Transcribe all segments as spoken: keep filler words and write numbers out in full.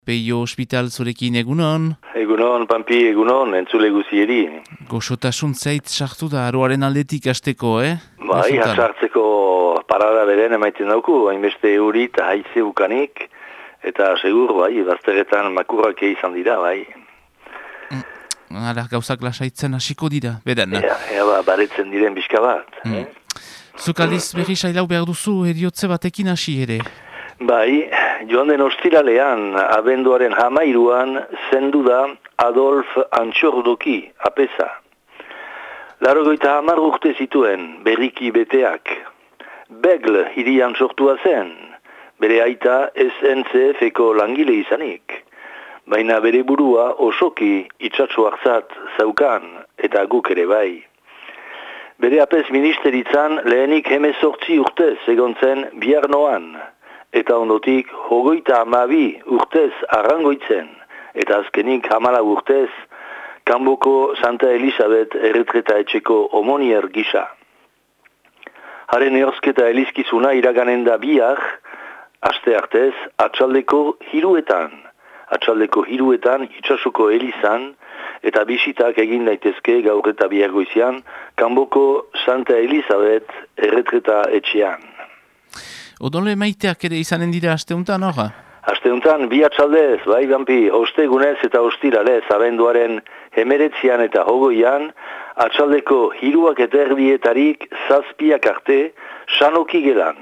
Peio Hospital zurekin egunon. Egunon, Pampi, egunon, entzule guzieri. Goxotasun zait sartu da aroaren aldetik hasteko, eh? Bai, hasartzeko parada beren emaiten dauku, hainbeste euri eta haize bukanik, eta segur, bai, bazteretan makurrak izan dira, bai. Mm, Ara, gauzak lasaitzen hasiko dira, beren. Ea, ea ba, baretzen diren bizka bat. Mm. Eh? Zuk aldiz berri sailau behar duzu eriotze batekin hasi ere. Bai, joan den ostiralean, abenduaren hamairuan, zendu da Adolf Antxordoki, apesa. Larogoita hamar urte zituen, berriki beteak. Begle hirian sortua zen, bere aita S N C F-eko langile izanik. Baina bere burua osoki itsatsu hartzat zaukan, eta guk ere bai. Bere apes ministeritzan lehenik hemezortzi urtez egon zen Biarnoan, eta ondotik hogeita hamabi urtez arrangoitzen, eta azkenik hamala urtez Kanboko Santa Elisabet erretreta etxeko omonier gisa. Haren eosketa elizkizuna iraganen da bihar, aste artez, atxaldeko hiruetan. Atxaldeko hiruetan itxasuko elizan, eta bisitak egin daitezke gaur eta bihar goizian, Kanboko Santa Elisabet erretreta etxean. Odole maiteak ere izanen dira asteuntan, hor? Asteuntan, bi atxaldez, bai Bampi, ostegunez eta ostiralez, abenduaren hemeretzian eta hogoian, atxaldeko hiruak eta erdietarik zazpiak arte, sanoki gelan.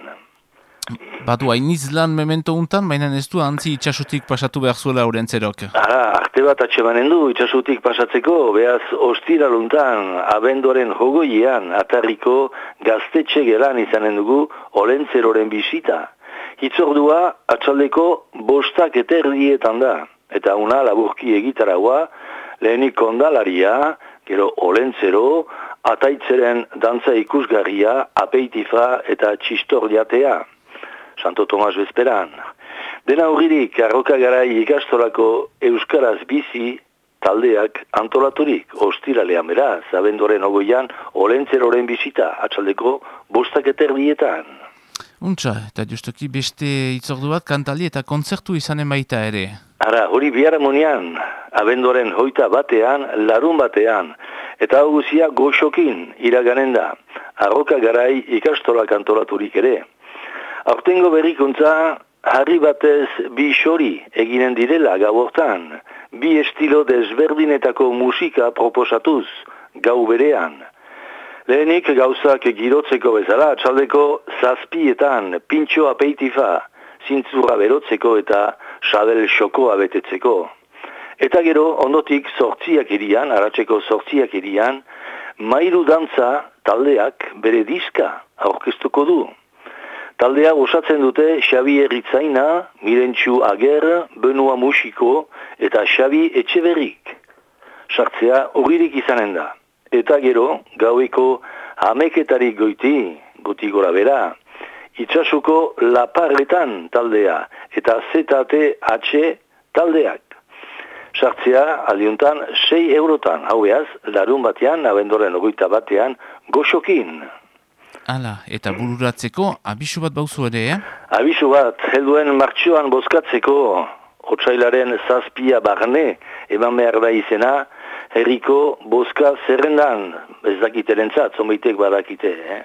Badu hainiz lan memento untan, baina ez du antzi itxasutik pasatu behar zuela urentzerok. Ara, arte bat atxemanen du itxasutik pasatzeko, behaz ostiraluntan, abenduaren hogoian, atarriko gaztetxe gelan izanen dugu olentzeroren bisita. Hitzordua atxaldeko bostak eta erdietan da, eta una laburki egitaragoa, lehenik kondalaria, gero olentzero, ataitzeren dantza ikusgarria, apeitifa eta txistor jatea. Santo Tomas bezperan. Dena hurririk, Arroka Garai ikastolako Euskaraz bizi taldeak antolaturik, ostiralean beraz, abenduaren ogoian, olentzeroren bizita, atxaldeko bostak eta erdietan. Untxa, eta justuki beste itzordu bat kantaldi eta kontzertu izanen baita ere. Ara, hori biharamonian, abenduaren hoita batean, larun batean, eta hau guzia goxokin iraganen da, Arroka Garai ikastolak antolaturik ere. Aurtengo berrikuntza, harri batez bi xori eginen direla gauortan, bi estilo desberdinetako musika proposatuz gau berean. Lehenik gauzak girotzeko bezala, txaldeko zazpietan pintxo apeitifa, zintzurra berotzeko eta xabel xokoa betetzeko. Eta gero, ondotik sortziak irian, aratzeko sortziak irian, mairu dantza taldeak bere diska aurkeztuko du. Taldea osatzen dute Xabi Erritzaina, Mirentxu Ager, Benua Musiko eta Xabi Etxeberrik. Sartzea horirik izanen da. Eta gero, gaueko hameketarik goiti, goti gora bera, itxasuko Laparretan taldea eta Z T H taldeak. Sartzea aldiuntan sei eurotan, haueaz, larun batean, abendoren ogoita batean, goxokin. Hala, eta bururatzeko, abisu bat bauzu ere, eh? Abisu bat, helduen martxoan bozkatzeko, otsailaren zazpia barne, eman behar da izena, herriko bozka zerrendan, ez dakiterentzat, zombeitek badakite, eh?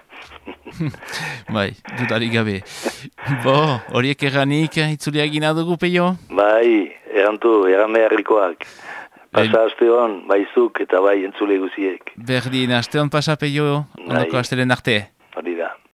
Bai, dudarik gabe. Bo, horiek erranik, itzuliak gina dugu, Peio? Bai, errantu, erran beharrikoak. Pasa aste hon, baizuk eta bai entzule guziek. Berdin, aste hon pasa, Peio, ondoko asteren arte.